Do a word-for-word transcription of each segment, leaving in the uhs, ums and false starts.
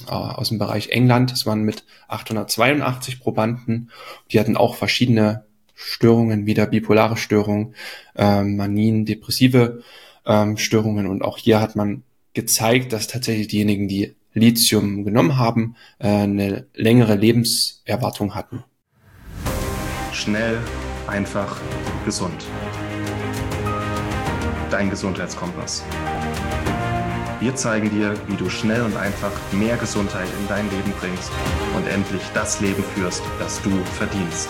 äh, aus dem Bereich England. Das waren mit achthundertzweiundachtzig Probanden. Die hatten auch verschiedene Störungen, wieder bipolare Störungen, ähm, Manien, depressive ähm, Störungen. Und auch hier hat man gezeigt, dass tatsächlich diejenigen, die Lithium genommen haben, äh, eine längere Lebenserwartung hatten. Schnell, einfach, gesund. Dein Gesundheitskompass. Wir zeigen dir, wie du schnell und einfach mehr Gesundheit in dein Leben bringst und endlich das Leben führst, das du verdienst.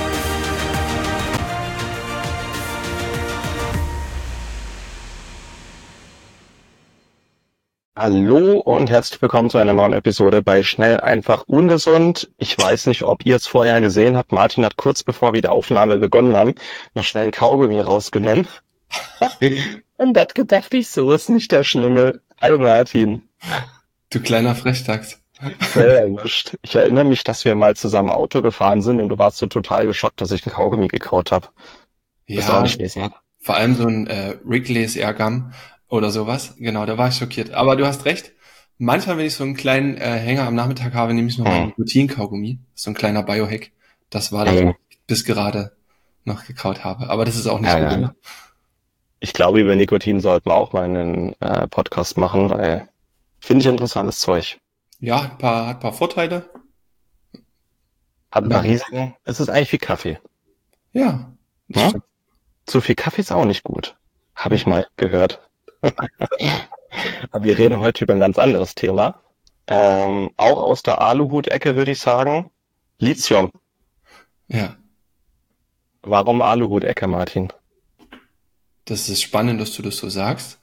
Hallo und herzlich willkommen zu einer neuen Episode bei Schnell, einfach, ungesund. Ich weiß nicht, ob ihr es vorher gesehen habt. Martin hat kurz bevor wir die Aufnahme begonnen haben, noch schnell ein Kaugummi rausgenommen. Und das gedacht ich, so ist nicht der Schlingel. Hallo Martin. Du kleiner Frechdachs. Sehr erwischt. Ich erinnere mich, dass wir mal zusammen Auto gefahren sind und du warst so total geschockt, dass ich ein Kaugummi gekaut habe. Bist Ja, auch nicht gewesen. vor allem so ein äh, Wrigley's Airgum oder sowas. Genau, da war ich schockiert. Aber du hast recht. Manchmal, wenn ich so einen kleinen äh, Hänger am Nachmittag habe, nehme ich noch meinen Hm. Nikotin-Kaugummi. So ein kleiner Biohack. Das war das, Hm. was ich bis gerade noch gekaut habe. Aber das ist auch nicht Ja, gut, ja. oder? Ich glaube, über Nikotin sollten wir auch mal einen äh, Podcast machen, weil finde ich interessantes Zeug. Ja, hat ein paar, hat ein paar Vorteile. Hat ein paar Ja. Risiken. Es ist eigentlich wie Kaffee. Ja, das Ja? stimmt. Zu viel Kaffee ist auch nicht gut. Habe ich mal gehört. Aber wir reden heute über ein ganz anderes Thema. Ähm, auch aus der Aluhut-Ecke würde ich sagen. Lithium. Ja, Warum Aluhut-Ecke, Martin? das ist spannend, dass du das so sagst.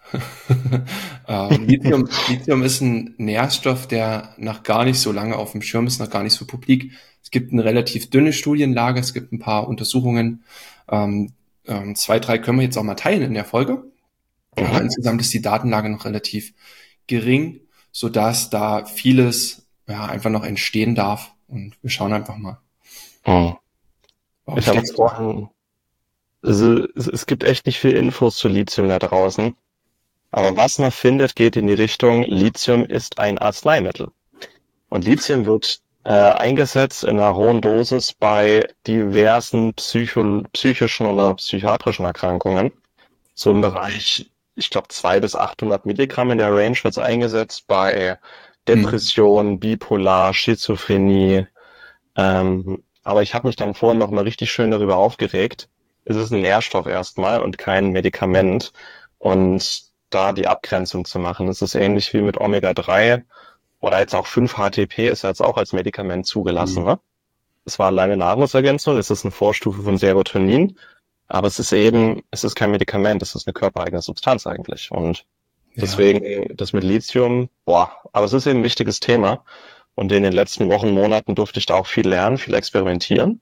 ähm, Lithium, Lithium ist ein Nährstoff, der noch gar nicht so lange auf dem Schirm ist, noch gar nicht so publik. Es gibt eine relativ dünne Studienlage, es gibt ein paar Untersuchungen. Ähm, ähm, zwei, drei können wir jetzt auch mal teilen in der Folge. Aber Mhm. insgesamt ist die Datenlage noch relativ gering, sodass da vieles ja, einfach noch entstehen darf. Und wir schauen einfach mal. Hm. Warum Ich habe denkst es du? vorhin. Also, es, es gibt echt nicht viel Infos zu Lithium da draußen. Aber was man findet, geht in die Richtung, Lithium ist ein Arzneimittel. Und Lithium wird äh, eingesetzt in einer hohen Dosis bei diversen psycho psychischen oder psychiatrischen Erkrankungen. So im Bereich, ich glaube, zweihundert bis achthundert Milligramm in der Range wird es eingesetzt bei Hm. Depression, Bipolar, Schizophrenie. Ähm, aber ich habe mich dann vorhin noch mal richtig schön darüber aufgeregt. Es ist ein Nährstoff erstmal und kein Medikament. Und da die Abgrenzung zu machen, es ist ähnlich wie mit Omega drei oder jetzt auch fünf H T P ist jetzt auch als Medikament zugelassen. Hm. Ne? Es war alleine Nahrungsergänzung, es ist eine Vorstufe von Serotonin, aber es ist eben, es ist kein Medikament, es ist eine körpereigene Substanz eigentlich. Und Ja, deswegen das mit Lithium, boah, aber es ist eben ein wichtiges Thema. Und in den letzten Wochen, Monaten durfte ich da auch viel lernen, viel experimentieren.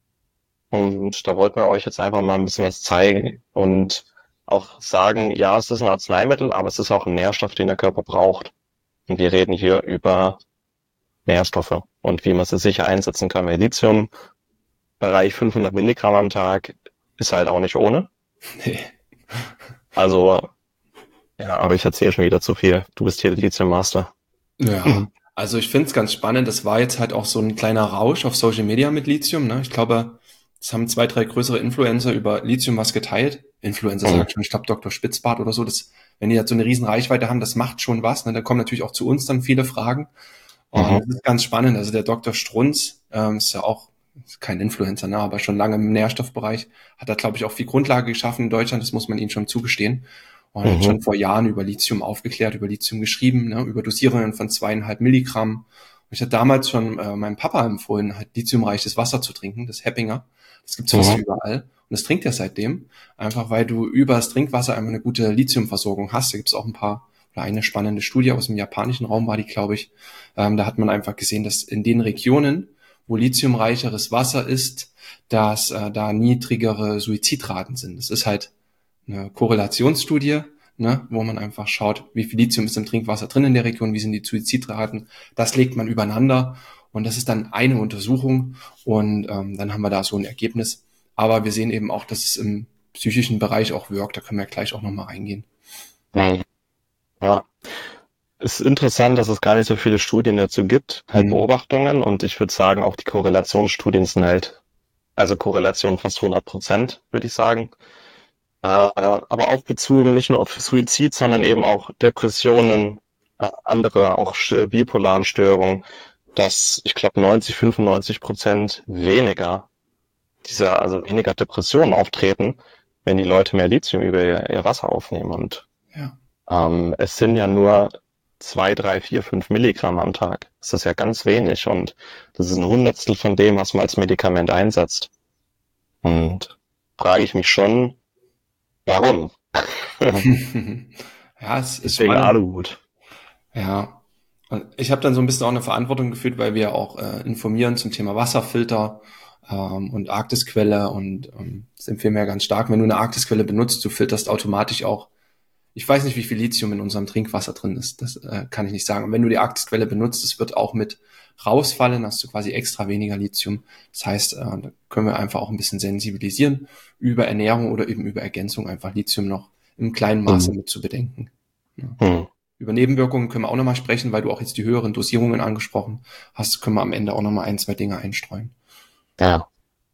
Und da wollten wir euch jetzt einfach mal ein bisschen was zeigen und auch sagen, ja, es ist ein Arzneimittel, aber es ist auch ein Nährstoff, den der Körper braucht. Und wir reden hier über Nährstoffe und wie man sie sicher einsetzen kann. Weil Lithium, Bereich fünfhundert Milligramm am Tag, ist halt auch nicht ohne. nee. Also, ja, aber ich erzähle schon wieder zu viel. Du bist hier der Lithium-Master. Ja, also ich finde es ganz spannend. Das war jetzt halt auch so ein kleiner Rausch auf Social Media mit Lithium. Ne? Ich glaube, es haben zwei, drei größere Influencer über Lithium was geteilt. Influencer Mhm. sagt schon, ich glaube Doktor Spitzbart oder so. Das, wenn die jetzt so eine riesen Reichweite haben, das macht schon was. Ne? Da kommen natürlich auch zu uns dann viele Fragen. Und Mhm. das ist ganz spannend. Also der Doktor Strunz ähm, ist ja auch ist kein Influencer, ne? Aber schon lange im Nährstoffbereich. Hat da, glaube ich, auch viel Grundlage geschaffen in Deutschland. Das muss man ihnen schon zugestehen. Und hat Mhm. schon vor Jahren über Lithium aufgeklärt, über Lithium geschrieben, ne, über Dosierungen von zweieinhalb Milligramm. Und ich hatte damals schon äh, meinem Papa empfohlen, halt lithiumreiches Wasser zu trinken, das Heppinger. Das gibt's fast Mhm. überall. Und das trinkt er seitdem. Einfach weil du über das Trinkwasser einfach eine gute Lithiumversorgung hast. Da gibt's auch ein paar, oder eine spannende Studie aus dem japanischen Raum war die, glaube ich. Ähm, da hat man einfach gesehen, dass in den Regionen, wo lithiumreicheres Wasser ist, dass äh, da niedrigere Suizidraten sind. Das ist halt eine Korrelationsstudie, ne, wo man einfach schaut, wie viel Lithium ist im Trinkwasser drin in der Region, wie sind die Suizidraten. Das legt man übereinander und das ist dann eine Untersuchung und ähm, dann haben wir da so ein Ergebnis. Aber wir sehen eben auch, dass es im psychischen Bereich auch wirkt. Da können wir gleich auch nochmal reingehen. Mhm. Ja. ist interessant, dass es gar nicht so viele Studien dazu gibt, halt Mhm. Beobachtungen, und ich würde sagen, auch die Korrelationsstudien sind halt, also Korrelation fast hundert Prozent, würde ich sagen. Äh, aber auch bezogen nicht nur auf Suizid, sondern eben auch Depressionen, äh, andere auch st- bipolaren Störungen, dass ich glaube neunzig, fünfundneunzig Prozent weniger dieser, also weniger Depressionen auftreten, wenn die Leute mehr Lithium über ihr, ihr Wasser aufnehmen. Und Ja. ähm, es sind ja nur zwei, drei, vier, fünf Milligramm am Tag. Das ist ja ganz wenig, und das ist ein Hundertstel von dem, was man als Medikament einsetzt. Und frage ich mich schon, warum? Ja, es ist Deswegen spannend. Aluhut. Ja. Und ich habe dann so ein bisschen auch eine Verantwortung gefühlt, weil wir auch äh, informieren zum Thema Wasserfilter ähm, und Arktisquelle, und ähm, das empfehlen wir ja ganz stark. Wenn du eine Arktisquelle benutzt, du filterst automatisch auch. Ich weiß nicht, wie viel Lithium in unserem Trinkwasser drin ist. Das äh, kann ich nicht sagen. Und wenn du die Arktisquelle benutzt, es wird auch mit rausfallen, hast du quasi extra weniger Lithium. Das heißt, äh, da können wir einfach auch ein bisschen sensibilisieren, über Ernährung oder eben über Ergänzung einfach Lithium noch im kleinen Maße Hm. mit zu bedenken. Ja. Hm. Über Nebenwirkungen können wir auch nochmal sprechen, weil du auch jetzt die höheren Dosierungen angesprochen hast, können wir am Ende auch nochmal ein, zwei Dinge einstreuen. Ja.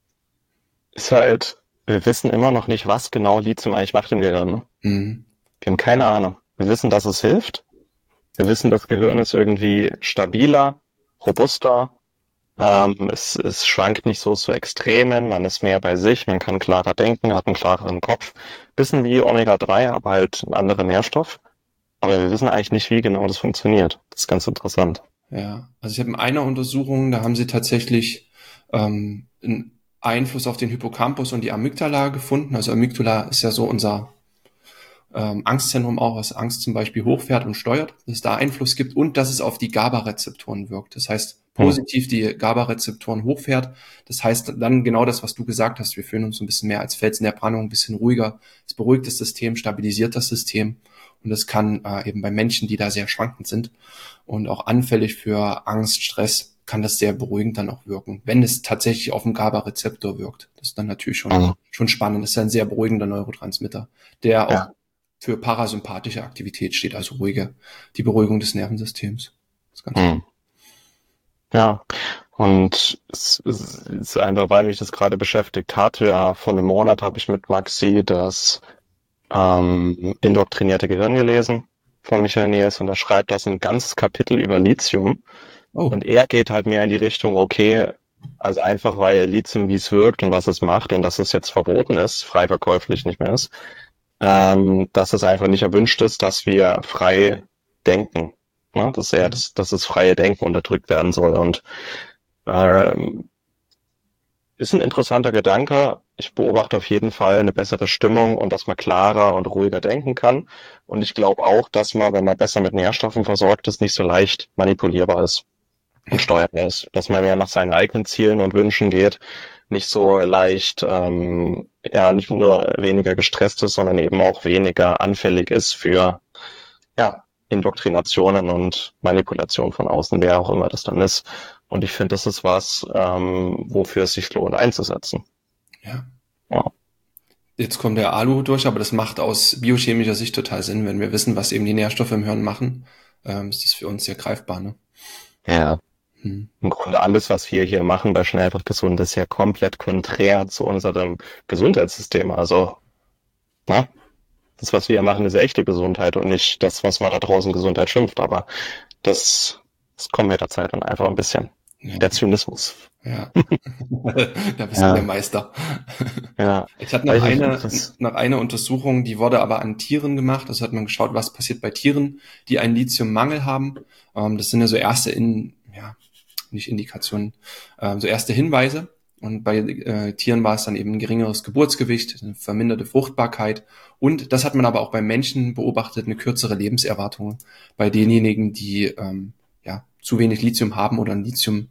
Ist halt, wir wissen immer noch nicht, was genau Lithium eigentlich macht im Gehirn. Ne? Mhm. Wir haben keine Ahnung. Wir wissen, dass es hilft. Wir wissen, das Gehirn ist irgendwie stabiler, robuster. Ähm, es, es schwankt nicht so zu Extremen. Man ist mehr bei sich. Man kann klarer denken, hat einen klareren Kopf. Bisschen wie Omega drei, aber halt ein anderer Nährstoff. Aber wir wissen eigentlich nicht, wie genau das funktioniert. Das ist ganz interessant. Ja, also ich habe in einer Untersuchung, da haben sie tatsächlich ähm, einen Einfluss auf den Hippocampus und die Amygdala gefunden. Also Amygdala ist ja so unser ähm, Angstzentrum auch, was Angst zum Beispiel hochfährt und steuert, dass es da Einfluss gibt und dass es auf die GABA-Rezeptoren wirkt. Das heißt, Hm. positiv die GABA-Rezeptoren hochfährt. Das heißt dann genau das, was du gesagt hast. Wir fühlen uns so ein bisschen mehr als Fels in der Brandung, ein bisschen ruhiger. Es beruhigt das System, stabilisiert das System. Und das kann äh, eben bei Menschen, die da sehr schwankend sind und auch anfällig für Angst, Stress, kann das sehr beruhigend dann auch wirken, wenn es tatsächlich auf dem GABA-Rezeptor wirkt. Das ist dann natürlich schon, Mhm. schon spannend. Das ist ein sehr beruhigender Neurotransmitter, der auch Ja. für parasympathische Aktivität steht, also ruhige, die Beruhigung des Nervensystems. Das ist ganz Hm. Ja, und es es ist einfach, weil mich das gerade beschäftigt hat. Ja, vor einem Monat habe ich mit Maxi das ähm, indoktrinierte Gehirn gelesen von Michael Niels, und er schreibt das ein ganzes Kapitel über Lithium. Oh, Und er geht halt mehr in die Richtung, okay, also einfach weil Lithium, wie es wirkt und was es macht und dass es jetzt verboten ist, frei verkäuflich nicht mehr ist, ähm, dass es einfach nicht erwünscht ist, dass wir frei denken. Ne? Dass er, dass, dass das freie Denken unterdrückt werden soll. Und ähm, ist ein interessanter Gedanke. Ich beobachte auf jeden Fall eine bessere Stimmung und dass man klarer und ruhiger denken kann. Und ich glaube auch, dass man, wenn man besser mit Nährstoffen versorgt ist, nicht so leicht manipulierbar ist und ja, steuerbar ist. Dass man mehr nach seinen eigenen Zielen und Wünschen geht, nicht so leicht, ähm, ja, nicht nur weniger gestresst ist, sondern eben auch weniger anfällig ist für, ja, Indoktrinationen und Manipulation von außen, wer auch immer das dann ist. Und ich finde, das ist was, ähm, wofür es sich lohnt einzusetzen. ja. Ja. Jetzt kommt der Alu durch, aber das macht aus biochemischer Sicht total Sinn. Wenn wir wissen, was eben die Nährstoffe im Hirn machen, ähm, ist das für uns sehr greifbar, ne? Ja. Hm. Im Grunde alles, was wir hier machen bei Schnell einfach gesund, ist ja komplett konträr zu unserem Gesundheitssystem. Also, na, das, was wir hier machen, ist echte Gesundheit und nicht das, was man da draußen Gesundheit schimpft. Aber das, das kommen wir der Zeit dann einfach ein bisschen. Ja, Der Zynismus. ja. Da bist du der Ja, Meister. ja. Ich hatte noch Weiß ich, eine, das, noch eine Untersuchung, die wurde aber an Tieren gemacht. Also hat man geschaut, was passiert bei Tieren, die einen Lithiummangel haben. Ähm, das sind ja so erste, in, ja, nicht Indikationen, ähm, so erste Hinweise. Und bei äh, Tieren war es dann eben ein geringeres Geburtsgewicht, eine verminderte Fruchtbarkeit. Und das hat man aber auch bei Menschen beobachtet, eine kürzere Lebenserwartung bei denjenigen, die ähm, ja, zu wenig Lithium haben oder in lithiumarmen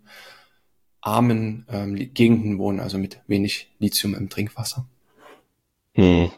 ähm, Gegenden wohnen, also mit wenig Lithium im Trinkwasser. hm.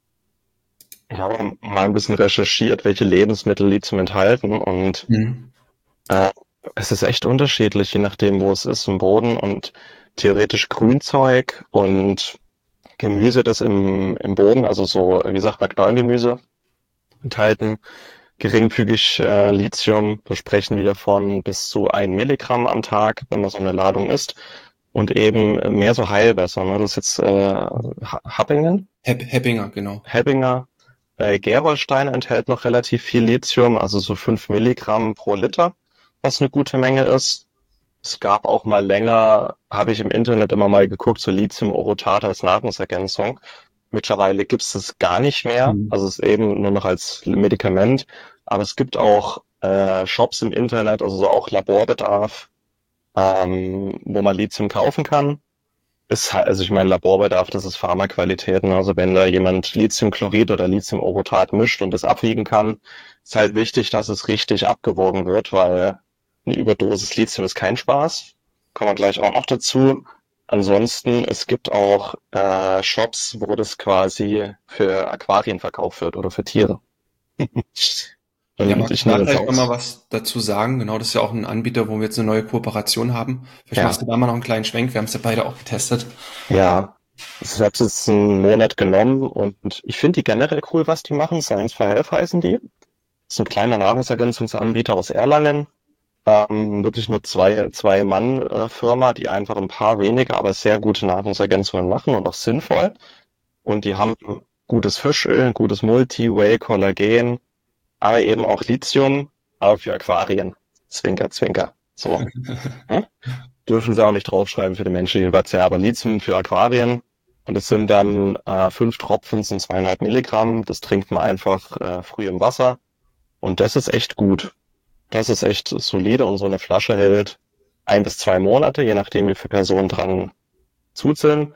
Ich habe mal ein bisschen recherchiert, welche Lebensmittel Lithium enthalten, und Mhm. äh, es ist echt unterschiedlich, je nachdem, wo es ist im Boden, und theoretisch Grünzeug und Gemüse, das im, im Boden, also so, wie sagt man, Knollengemüse enthalten, geringfügig äh, Lithium. Wir sprechen wieder von bis zu ein Milligramm am Tag, wenn man so eine Ladung isst. Und eben mehr so Heilwässer. Ne? Das ist jetzt äh, Happingen? Hepp, Heppinger, genau. Heppinger. Äh, Gerolstein enthält noch relativ viel Lithium, also so fünf Milligramm pro Liter, was eine gute Menge ist. Es gab auch mal länger, habe ich im Internet immer mal geguckt, so Lithium-Orotat als Nahrungsergänzung. Mittlerweile gibt es das gar nicht mehr, Mhm. also es ist eben nur noch als Medikament. Aber es gibt auch äh, Shops im Internet, also so auch Laborbedarf, ähm, wo man Lithium kaufen kann. Ist halt, also ich meine, Laborbedarf, das ist Pharmaqualität. Ne? Also wenn da jemand Lithiumchlorid oder Lithiumorotat mischt und das abwiegen kann, ist halt wichtig, dass es richtig abgewogen wird, weil eine Überdosis Lithium ist kein Spaß. Kommen wir gleich auch noch dazu. Ansonsten, es gibt auch äh, Shops, wo das quasi für Aquarien verkauft wird oder für Tiere. Ja, Und magst ich du da nehme jetzt gleich nochmal aus. was dazu sagen? Genau, das ist ja auch ein Anbieter, wo wir jetzt eine neue Kooperation haben. Vielleicht machst Ja, du da mal noch einen kleinen Schwenk. Wir haben es ja beide auch getestet. ja. Ich habe es jetzt einen Monat genommen und ich finde die generell cool, was die machen. Science for Health heißen die. Das ist ein kleiner Nahrungsergänzungsanbieter aus Erlangen. Ähm, wirklich nur zwei, zwei Mann-Firma, die einfach ein paar wenige, aber sehr gute Nahrungsergänzungen machen und auch sinnvoll. Und die haben gutes Fischöl, gutes Multi, Whey, Kollagen, aber eben auch Lithium, aber für Aquarien. Zwinker, zwinker. So. Hm? Dürfen sie auch nicht draufschreiben für den menschlichen Verzehr, aber Lithium für Aquarien. Und es sind dann äh, fünf Tropfen, sind zweieinhalb Milligramm. Das trinkt man einfach äh, früh im Wasser. Und das ist echt gut. Das ist echt solide und so eine Flasche hält ein bis zwei Monate, je nachdem wie viele Personen dran zuzeln.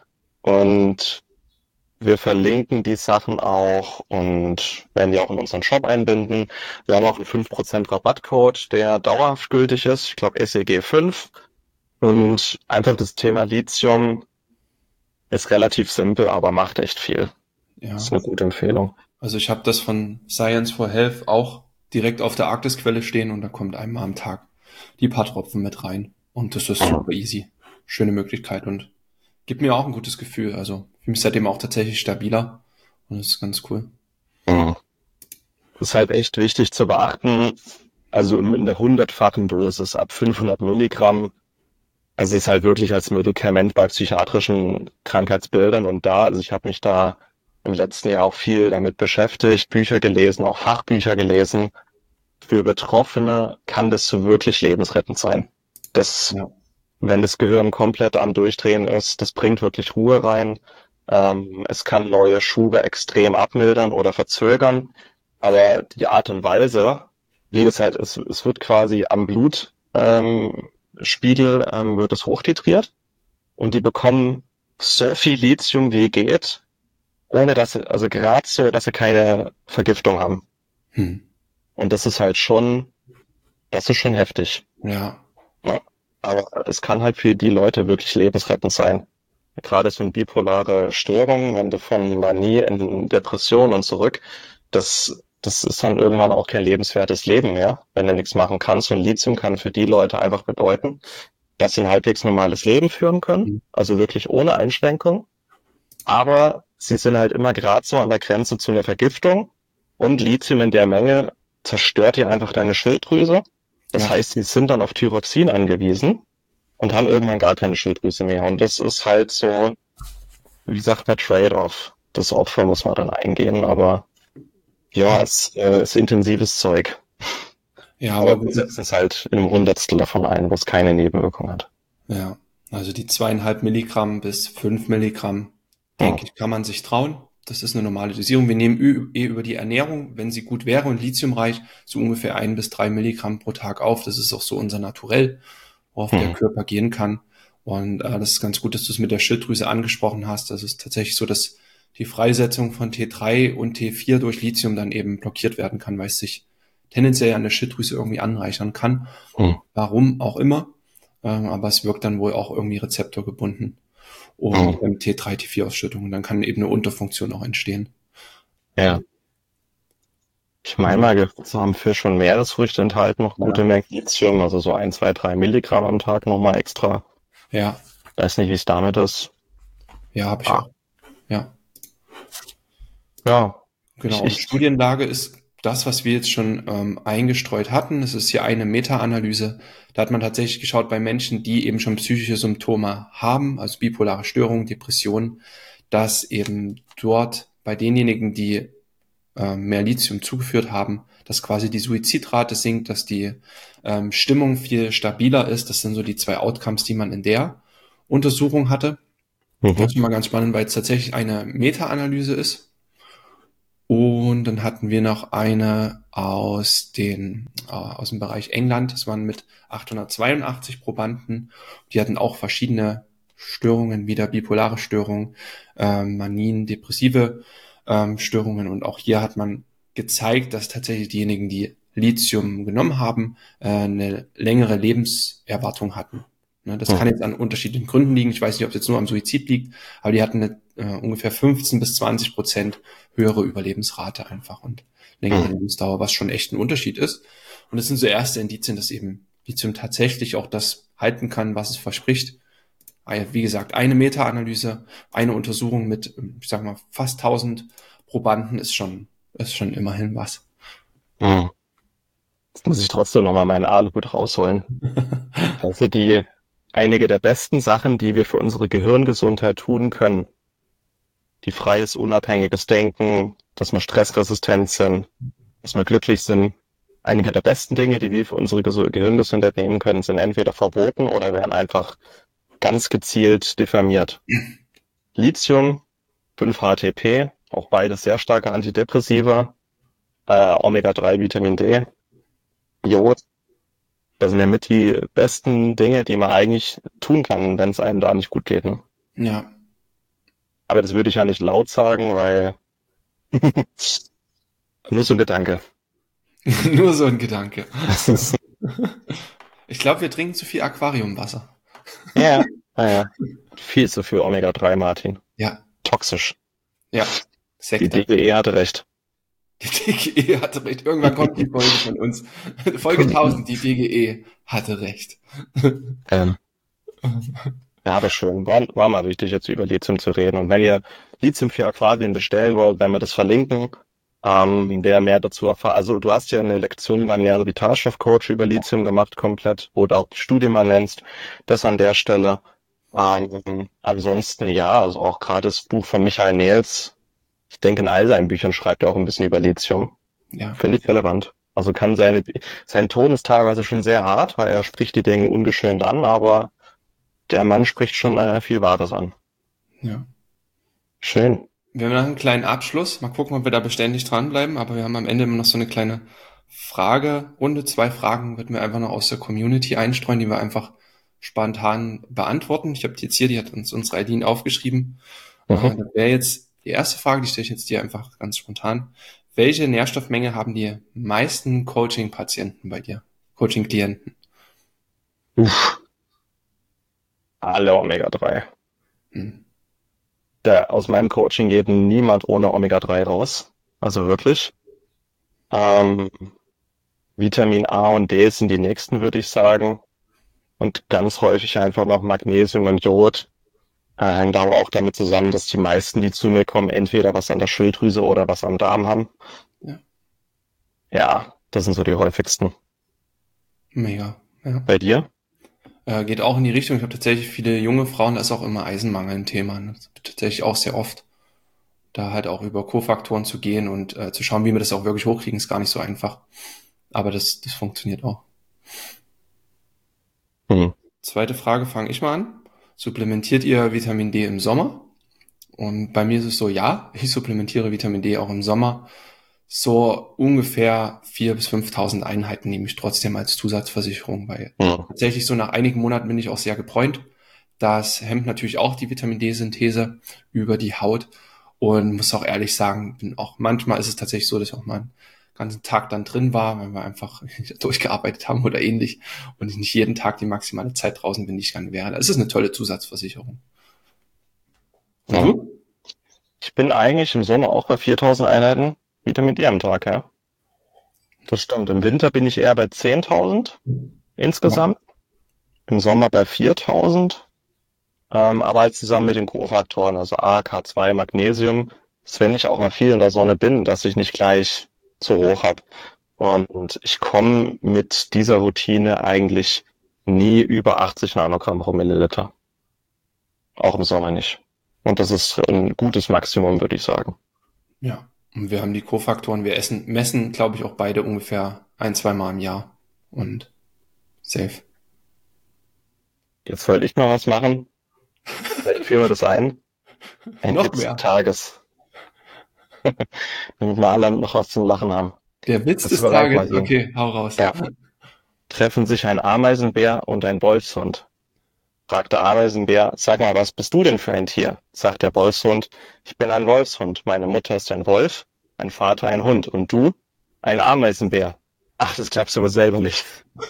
Und wir verlinken die Sachen auch und werden die auch in unseren Shop einbinden. Wir haben auch einen fünf Prozent Rabattcode, der dauerhaft gültig ist. Ich glaube S E G fünf. Und einfach das Thema Lithium ist relativ simpel, aber macht echt viel. Das Ja, ist eine gute Empfehlung. also ich habe das von Science for Health auch direkt auf der Arktisquelle stehen und da kommt einmal am Tag die paar Tropfen mit rein. Und das ist Mhm. super easy. Schöne Möglichkeit und gibt mir auch ein gutes Gefühl. Also fühle mich seitdem auch tatsächlich stabiler und das ist ganz cool. Mhm. Ist halt echt wichtig zu beachten. Also in der hundertfachen Dosis ab fünfhundert Milligramm. Also ist halt wirklich als Medikament bei psychiatrischen Krankheitsbildern und da, also ich habe mich da im letzten Jahr auch viel damit beschäftigt, Bücher gelesen, auch Fachbücher gelesen. Für Betroffene kann das so wirklich lebensrettend sein. Das, Ja. wenn das Gehirn komplett am Durchdrehen ist, das bringt wirklich Ruhe rein. Ähm, es kann neue Schube extrem abmildern oder verzögern, aber die Art und Weise, wie es halt ist, es wird quasi am Blut ähm, Spiegel ähm, wird es hochtitriert und die bekommen so viel Lithium wie geht, ohne dass sie, also gerade so, dass sie keine Vergiftung haben. Hm. Und das ist halt schon, das ist schon heftig. Ja. Ne? Aber es kann halt für die Leute wirklich lebensrettend sein. Gerade so eine bipolare Störung, wenn du von Manie in Depression und zurück, das, das ist dann irgendwann auch kein lebenswertes Leben mehr, wenn du nichts machen kannst. Und Lithium kann für die Leute einfach bedeuten, dass sie ein halbwegs normales Leben führen können, Hm. also wirklich ohne Einschränkung. Aber sie sind halt immer gerade so an der Grenze zu einer Vergiftung und Lithium in der Menge zerstört dir einfach deine Schilddrüse. Das Ja. heißt, sie sind dann auf Thyroxin angewiesen und haben irgendwann gar keine Schilddrüse mehr. Und das ist halt so, wie sagt man, Trade-off. Das Opfer muss man dann eingehen, aber ja, es äh, ist intensives Zeug. Ja, Aber aber wir setzen es halt in einem Hundertstel davon ein, wo es keine Nebenwirkung hat. ja, also die zweieinhalb Milligramm bis fünf Milligramm, Hm. denke ich, kann man sich trauen. Das ist eine normale Dosierung. Wir nehmen ü- eh über die Ernährung, wenn sie gut wäre und lithiumreich, so ungefähr ein bis drei Milligramm pro Tag auf. Das ist auch so unser Naturell, worauf der Hm. Körper gehen kann. Und äh, das ist ganz gut, dass du es mit der Schilddrüse angesprochen hast. Das ist tatsächlich so, dass die Freisetzung von T drei und T vier durch Lithium dann eben blockiert werden kann, weil es sich tendenziell an der Schilddrüse irgendwie anreichern kann. Hm. Warum auch immer. Ähm, aber es wirkt dann wohl auch irgendwie rezeptorgebunden und Hm. ähm, T drei, T vier Ausschüttung. Und dann kann eben eine Unterfunktion auch entstehen. Ja. Ich meine mal gehört zu haben, Fisch und Meeresfrüchte enthalten noch gute Ja. Mengen Lithium, also so ein, zwei, drei Milligramm am Tag nochmal extra. Ja, Weiß nicht, wie es damit ist. ja, habe ich Ah. auch. Ja, Ja, genau. ich, Und ich, Studienlage ist das, was wir jetzt schon ähm, eingestreut hatten, das ist hier eine Meta-Analyse. Da hat man tatsächlich geschaut bei Menschen, die eben schon psychische Symptome haben, also bipolare Störungen, Depressionen, dass eben dort bei denjenigen, die äh, mehr Lithium zugeführt haben, dass quasi die Suizidrate sinkt, dass die ähm, Stimmung viel stabiler ist. Das sind so die zwei Outcomes, die man in der Untersuchung hatte. Mhm. Das ist mal ganz spannend, weil es tatsächlich eine Meta-Analyse ist. Und dann hatten wir noch eine aus den äh, aus dem Bereich England. Das waren mit achthundertzweiundachtzig Probanden. Die hatten auch verschiedene Störungen, wieder bipolare Störungen, ähm, Manien, depressive ähm, Störungen. Und auch hier hat man gezeigt, dass tatsächlich diejenigen, die Lithium genommen haben, äh, eine längere Lebenserwartung hatten. Ne, das Mhm. kann jetzt an unterschiedlichen Gründen liegen. Ich weiß nicht, ob es jetzt nur am Suizid liegt, aber die hatten eine äh, ungefähr fünfzehn bis zwanzig Prozent höhere Überlebensrate einfach und längere Mhm. Lebensdauer, was schon echt ein Unterschied ist. Und das sind so erste Indizien, dass eben Lithium tatsächlich auch das halten kann, was es verspricht. Wie gesagt, eine Meta-Analyse, eine Untersuchung mit, ich sag mal, fast tausend Probanden ist schon, ist schon immerhin was. Mhm. Jetzt muss ich trotzdem nochmal meinen Aluhut rausholen. Also die, einige der besten Sachen, die wir für unsere Gehirngesundheit tun können, die freies, unabhängiges Denken, dass wir stressresistent sind, dass wir glücklich sind. Einige der besten Dinge, die wir für unsere Gesu- Gehirngesundheit nehmen können, sind entweder verboten oder werden einfach ganz gezielt diffamiert. Lithium, fünf H T P, auch beides sehr starke Antidepressiva, äh, Omega drei, Vitamin D, Jod. Das sind ja mit die besten Dinge, die man eigentlich tun kann, wenn es einem da nicht gut geht. Ne? Ja, Aber das würde ich ja nicht laut sagen, weil nur so ein Gedanke. nur so ein Gedanke. Das ist, Ich glaube, wir trinken zu viel Aquariumwasser. ja, naja, viel zu viel Omega drei, Martin. Ja, Toxisch. ja, Die Sekte. D G E hatte recht. Die D G E hatte recht. Irgendwann kommt die Folge von uns. Folge tausend, die D G E hatte recht. Ähm, ja, aber schön. War, war mal wichtig, jetzt über Lithium zu reden. Und wenn ihr Lithium für Aquarien bestellen wollt, werden wir das verlinken. Ähm, wer mehr dazu erfahrt. Also du hast ja eine Lektion beim Ernähre Vitalstoff-Coach über Lithium gemacht, komplett, wo du auch die Studie mal nennst. Das an der Stelle. Ähm, ansonsten, ja, also auch gerade das Buch von Michael Nehls. Ich denke, in all seinen Büchern schreibt er auch ein bisschen über Lithium. Ja, Finde ich relevant. Also kann seine, sein Ton ist teilweise schon sehr hart, weil er spricht die Dinge ungeschönt an, aber der Mann spricht schon äh, viel Wahres an. ja. Schön. Wir haben noch einen kleinen Abschluss. Mal gucken, ob wir da beständig dranbleiben. Aber wir haben am Ende immer noch so eine kleine Fragerunde. Zwei Fragen würden wir einfach noch aus der Community einstreuen, die wir einfach spontan beantworten. Ich habe die jetzt hier, die hat uns unsere Eileen aufgeschrieben. Mhm. Äh, das wäre jetzt die erste Frage, die stelle ich jetzt dir einfach ganz spontan. Welche Nährstoffmenge haben die meisten Coaching-Patienten bei dir? Coaching-Klienten? Uff. Alle Omega drei. Hm. Da, aus meinem Coaching geht niemand ohne Omega drei raus. Also wirklich. Ähm, Vitamin A und D sind die nächsten, würde ich sagen. Und ganz häufig einfach noch Magnesium und Jod. Äh, hängt aber auch damit zusammen, dass die meisten, die zu mir kommen, entweder was an der Schilddrüse oder was am Darm haben. Ja. Ja, das sind so die häufigsten. Mega. Ja. Bei dir? Äh, geht auch in die Richtung. Ich habe tatsächlich viele junge Frauen, da ist auch immer Eisenmangel ein Thema. Ne? Das wird tatsächlich auch sehr oft. Da halt auch über Kofaktoren zu gehen und äh, zu schauen, wie wir das auch wirklich hochkriegen, ist gar nicht so einfach. Aber das, das funktioniert auch. Hm. Zweite Frage fange ich mal an. Supplementiert ihr Vitamin D im Sommer? Und bei mir ist es so, ja, ich supplementiere Vitamin D auch im Sommer. So ungefähr viertausend bis fünftausend Einheiten nehme ich trotzdem als Zusatzversicherung, weil Hm. tatsächlich so nach einigen Monaten bin ich auch sehr gebräunt. Das hemmt natürlich auch die Vitamin D-Synthese über die Haut und muss auch ehrlich sagen, bin auch manchmal ist es tatsächlich so, dass ich auch mal einen ganzen Tag dann drin war, weil wir einfach durchgearbeitet haben oder ähnlich und ich nicht jeden Tag die maximale Zeit draußen bin, die ich gerne wäre. Es ist eine tolle Zusatzversicherung. Und Ja. du? Ich bin eigentlich im Sommer auch bei viertausend Einheiten Vitamin D am Tag, ja. Das stimmt. Im Winter bin ich eher bei zehntausend insgesamt. Im Sommer bei viertausend. Ähm, aber halt zusammen mit den Kofaktoren, also A, K zwei, Magnesium. Dass wenn ich auch mal viel in der Sonne bin, dass ich nicht gleich zu hoch habe. Und ich komme mit dieser Routine eigentlich nie über achtzig Nanogramm pro Milliliter. Auch im Sommer nicht. Und das ist ein gutes Maximum, würde ich sagen. Ja, und wir haben die Kofaktoren, wir essen, messen, glaube ich, auch beide ungefähr ein, zwei Mal im Jahr. Und safe. Jetzt wollte ich mal was machen. Vielleicht führen wir das ein. Ein Noch Witz des mehr. Tages. Damit wir alle noch was zum Lachen haben. Der Witz Das des war gleich mal Tages. so. Okay, hau raus. Ja. Treffen sich ein Ameisenbär und ein Wolfshund. Fragt der Ameisenbär, sag mal, was bist du denn für ein Tier? Sagt der Wolfshund, ich bin ein Wolfshund. Meine Mutter ist ein Wolf, mein Vater ein Hund. Und du? Ein Ameisenbär. Ach, das glaubst du aber selber nicht.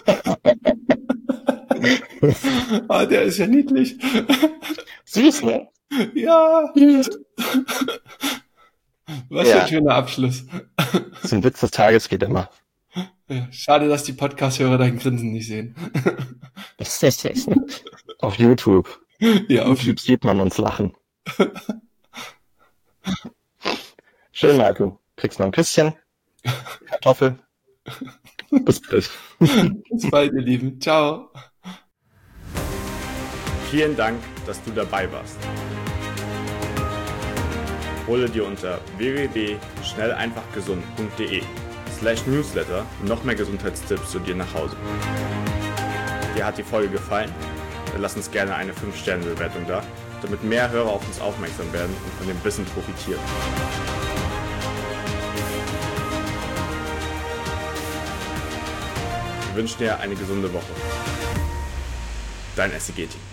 Ah, der ist ja niedlich. Süß, ne? Ja. Was für Ja. ein schöner Abschluss. Das ist ein Witz des Tages, geht immer. Ja, schade, dass die Podcast-Hörer dein Grinsen nicht sehen. Auf YouTube. Ja, Auf auf YouTube sieht man uns lachen. Schön, Marco. Kriegst noch ein Küsschen. Kartoffel. Bis bald. Bis bald, ihr Lieben. Ciao. Vielen Dank, dass du dabei warst. Hole dir unter w w w punkt schnell einfach gesund punkt de slash newsletter noch mehr Gesundheitstipps zu dir nach Hause. Dir hat die Folge gefallen? Dann lass uns gerne eine fünf Sterne Bewertung da, damit mehr Hörer auf uns aufmerksam werden und von dem Wissen profitieren. Wir wünschen dir eine gesunde Woche. Dein S C G-Team.